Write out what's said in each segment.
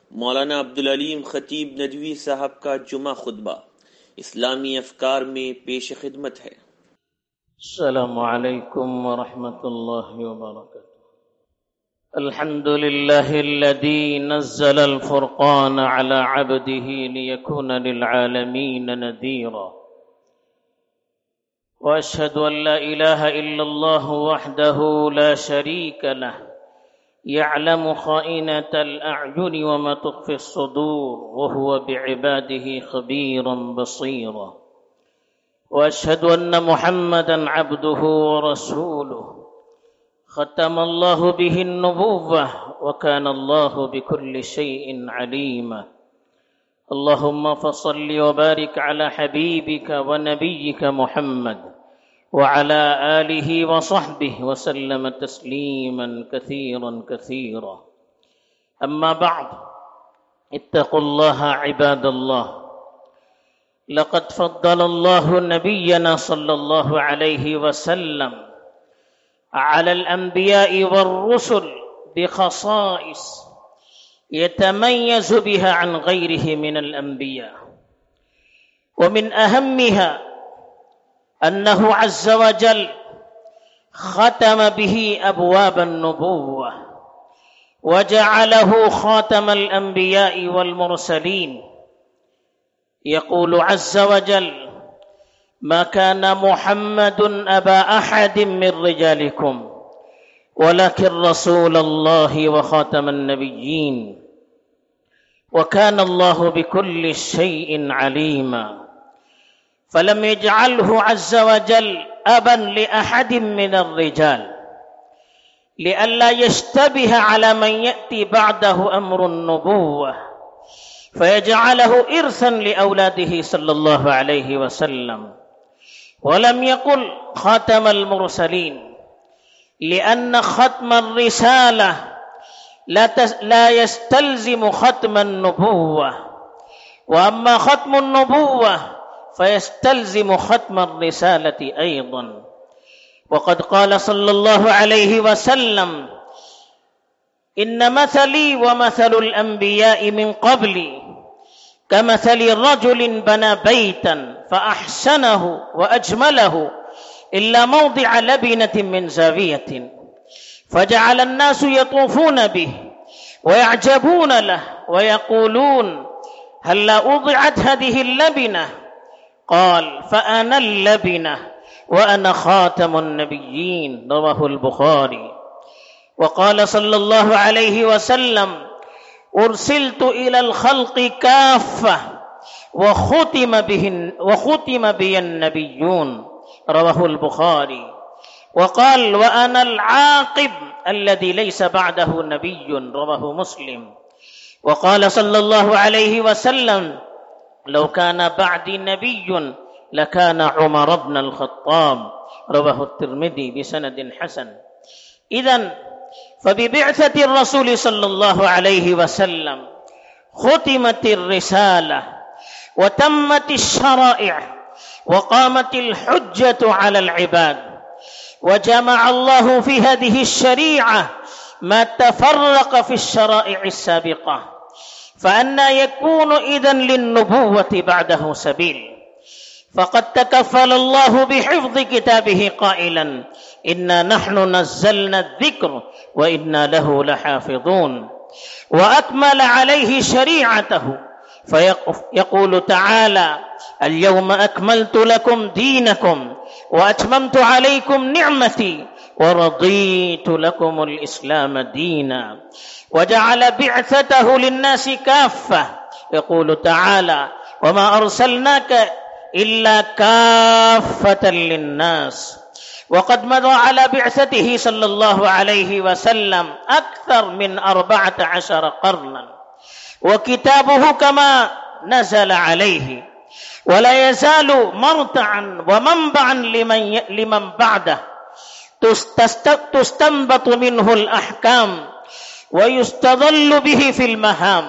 मौलाना अब्दुल अलीम खतीब नदवी साहब का जुमा खुतबा इस्लामी अफकार में पेश खिदमत है। अस्सलामु अलैकुम व रहमतुल्लाहि व बरकातुहू। अल्हम्दुलिल्लाहिल्लज़ी नज़्ज़लल फ़ुरक़ान अला अब्दिही लियकूना लिलआलमीन नज़ीरा। व अशहदु अन ला इलाहा इल्लल्लाह वहदहू ला शरीका लह यअलमु खाइनतल अ'युनि व मा तुख़फ़िस सुदूर व हुवा बिइबादिही ख़बीरन बसीरा। وأشهد أن محمدا عبده ورسوله ختم الله به النبوة وكان الله بكل شيء عليما. اللهم فصل وبارك على حبيبك ونبيك محمد وعلى آله وصحبه وسلم تسليما كثيرا كثيرا. أما بعد، اتقوا الله عباد الله. لقد فضل الله نبينا صلى الله عليه وسلم على الأنبياء والرسل بخصائص يتميز بها عن غيره من الأنبياء، ومن أهمها أنه عز وجل ختم به أبواب النبوة وجعله خاتم الأنبياء والمرسلين. يقول عز وجل: ما كان محمد أبا أحد من رجالكم ولكن رسول الله وخاتم النبيين وكان الله بكل شيء عليما. فلم يجعله عز وجل أبا لأحد من الرجال لئلا يشتبه على من يأتي بعده أمر النبوة فيجعله إرثا لأولاده صلى الله عليه وسلم. ولم يقل خاتم المرسلين لأن ختم الرسالة لا يستلزم ختم النبوة، وأما ختم النبوة فيستلزم ختم الرسالة أيضا. وقد قال صلى الله عليه وسلم: إن مثلي ومثل الأنبياء من قبلي كمثل رجل بنى بيتا فأحسنه وأجمله إلا موضع لبنة من زاوية، فجعل الناس يطوفون به ويعجبون له ويقولون: هلا وضعت هذه اللبنة؟ قال: فأنا اللبنة وأنا خاتم النبيين. رواه البخاري. وقال صلى الله عليه وسلم: أرسلت إلى الخلق كافة وختم بي النبيون. رواه البخاري. وقال: وأنا العاقب الذي ليس بعده نبي. رواه مسلم. وقال صلى الله عليه وسلم: لو كان بعدي نبي لكان عمر بن الخطاب. رواه الترمذي بسند حسن. إذن فببعثة الرسول صلى الله عليه وسلم ختمت الرسالة وتمت الشرائع وقامت الحجة على العباد، وجمع الله في هذه الشريعة ما تفرق في الشرائع السابقة، فأنى يكون إذن للنبوة بعده سبيل؟ فقد تكفل الله بحفظ كتابه قائلا: إنا نحن نزلنا الذكر وإنا له لحافظون. وأكمل عليه شريعته فيقول تعالى: اليوم أكملت لكم دينكم وأتممت عليكم نعمتي ورضيت لكم الإسلام دينا. وجعل بعثته للناس كافة، يقول تعالى: وما أرسلناك إلا كافة للناس. وقد مضى على بعثته صلى الله عليه وسلم أكثر من 14 قرنا، وكتابه كما نزل عليه، ولا يزال مرتعا ومنبعا لمن بعده، تستنبط منه الأحكام ويستظل به في المهام،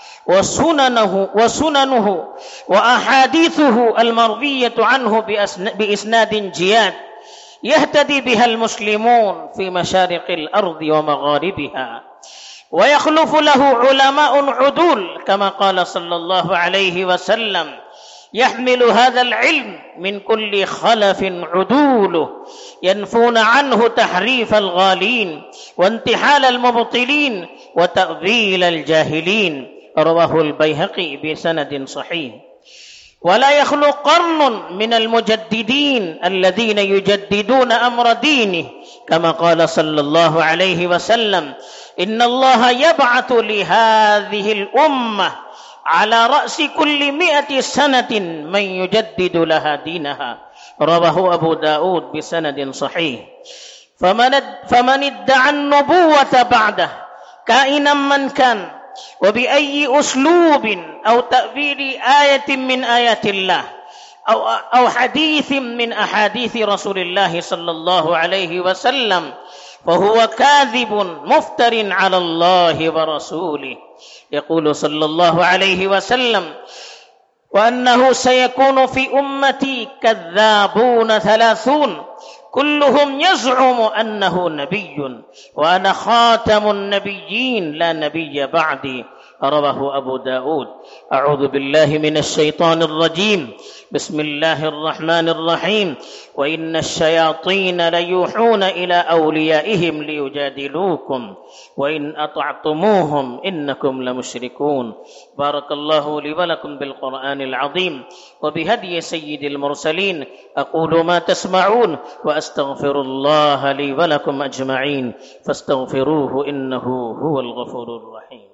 وسننه وأحاديثه المروية عنه بإسناد جياد يهتدي بها المسلمون في مشارق الأرض ومغاربها. ويخلف له علماء عدول كما قال صلى الله عليه وسلم يحمل هذا العلم من كل خلف عدوله ينفون عنه تحريف الغالين وانتحال المبطلين وتأويل الجاهلين رواه البيهقي بسند صحيح. ولا يخلو قرن من المجددين الذين يجددون أمر دينه كما قال صلى الله عليه وسلم إن الله يبعث لهذه الأمة على رأس كل 100 سنة من يجدد لها دينها رواه أبو داود بسند صحيح. فمن ادعى النبوة بعده كائنا من كان وبأي أسلوب أو تأويل آية من آيات الله أو حديث من أحاديث رسول الله صلى الله عليه وسلم فهو كاذب مفتر على الله ورسوله. يقول صلى الله عليه وسلم وأنه سيكون في أمتي كذابون 30 كلهم يزعم أنه نبي وأنا خاتم النبيين لا نبي بعدي رواه أبو داود. أعوذ بالله من الشيطان الرجيم. بسم الله الرحمن الرحيم. وإن الشياطين ليوحون إلى أوليائهم ليجادلوكم وإن أطعتموهم إنكم لمشركون. بارك الله لي ولكم بالقرآن العظيم وبهدي سيد المرسلين. أقول ما تسمعون وأستغفر الله لي ولكم أجمعين فاستغفروه إنه هو الغفور الرحيم.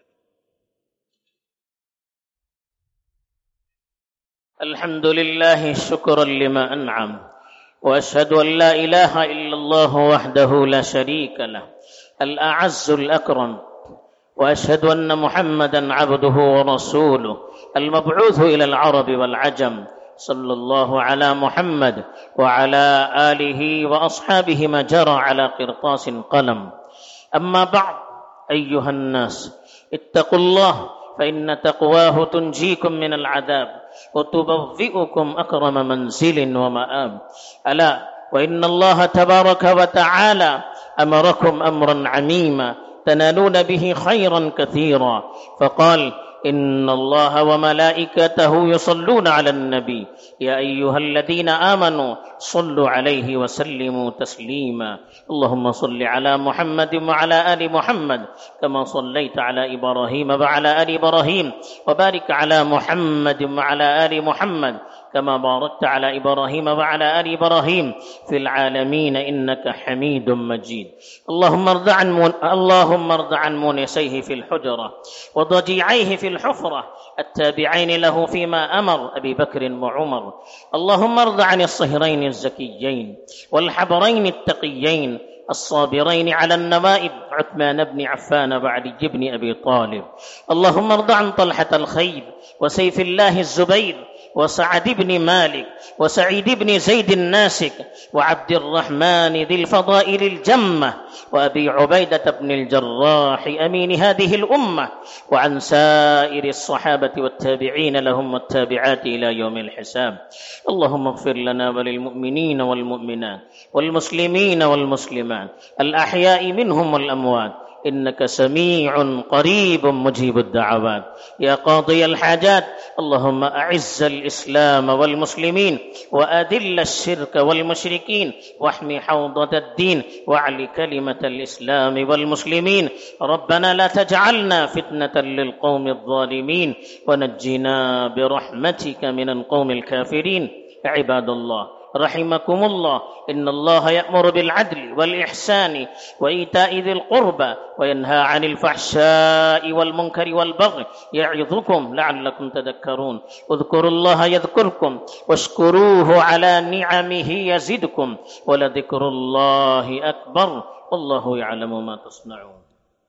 الحمد لله شكرا لما أنعم وأشهد أن لا إله إلا الله وحده لا شريك له الأعز الأكرم وأشهد أن محمدا عبده ورسوله المبعوث إلى العرب والعجم صلى الله على محمد وعلى آله وأصحابه ما جرى على قرطاس قلم. أما بعد أيها الناس اتقوا الله فإن تقواه تنجيكم من العذاب وتبوئكم أكرم منزل ومآب. ألا وإن الله تبارك وتعالى أمركم أمرا عميما تنالون به خيرا كثيرا فقال إن الله وملائكته يصلون على النبي يا أيها الذين آمنوا صلوا عليه وسلموا تسليما. اللهم صل على محمد وعلى آل محمد كما صليت على إبراهيم وعلى آل إبراهيم وبارك على محمد وعلى آل محمد كما باركت على إبراهيم وعلى آل إبراهيم في العالمين إنك حميد مجيد. اللهم ارض عن مونسيه في الحجرة وضجيعيه في الحفرة التابعين له فيما أمر أبي بكر وعمر. اللهم ارض عن الصهرين الزكيين والحبرين التقيين الصابرين على النوائب عثمان بن عفان وعلي بن أبي طالب. اللهم ارض عن طلحة الخير وسيف الله الزبير وسعد بن مالك وسعيد بن زيد الناسك وعبد الرحمن ذي الفضائل الجمة وأبي عبيدة بن الجراح أمين هذه الأمة وعن سائر الصحابة والتابعين لهم والتابعات إلى يوم الحساب. اللهم اغفر لنا وللمؤمنين والمؤمنات والمسلمين والمسلمات الأحياء منهم والأموات إنك سميع قريب مجيب الدعوات. يا قاضي الحاجات اللهم أعز الإسلام والمسلمين وأذل الشرك والمشركين واحمي حوضة الدين واعل كلمة الإسلام والمسلمين. ربنا لا تجعلنا فتنة للقوم الظالمين ونجنا برحمتك من القوم الكافرين. عباد الله رحمكم الله إن الله يأمر بالعدل والإحسان وإيتاء ذي القربى وينهى عن الفحشاء والمنكر والبغي يعظكم لعلكم تذكرون. اذكروا الله يذكركم واشكروه على نعمه يزدكم ولذكر الله أكبر والله يعلم ما تصنعون.